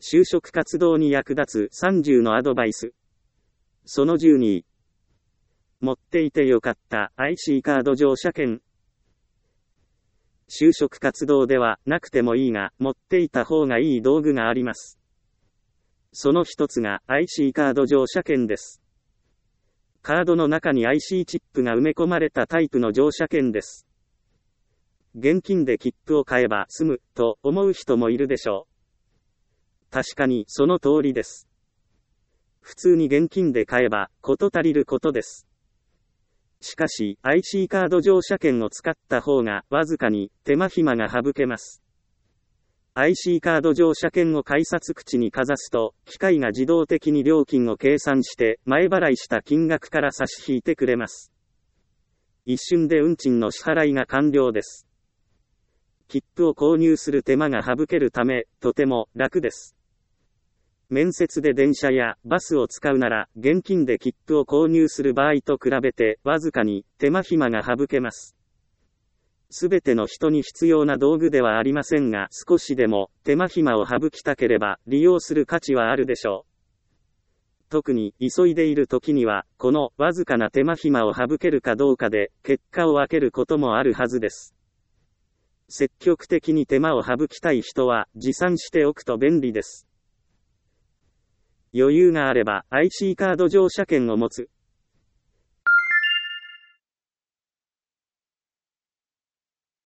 就職活動に役立つ30のアドバイス。その12。持っていてよかった IC カード乗車券。就職活動ではなくてもいいが、持っていた方がいい道具があります。その一つが IC カード乗車券です。カードの中に IC チップが埋め込まれたタイプの乗車券です。現金で切符を買えば済むと思う人もいるでしょう。確かにその通りです。普通に現金で買えば事足りることです。しかし IC カード乗車券を使った方がわずかに手間暇が省けます。IC カード乗車券を改札口にかざすと、機械が自動的に料金を計算して前払いした金額から差し引いてくれます。一瞬で運賃の支払いが完了です。切符を購入する手間が省けるため、とても楽です。面接で電車やバスを使うなら、現金で切符を購入する場合と比べて、わずかに手間暇が省けます。すべての人に必要な道具ではありませんが、少しでも手間暇を省きたければ、利用する価値はあるでしょう。特に急いでいる時には、このわずかな手間暇を省けるかどうかで、結果を分けることもあるはずです。積極的に手間を省きたい人は、持参しておくと便利です。余裕があれば IC カード乗車券を持つ。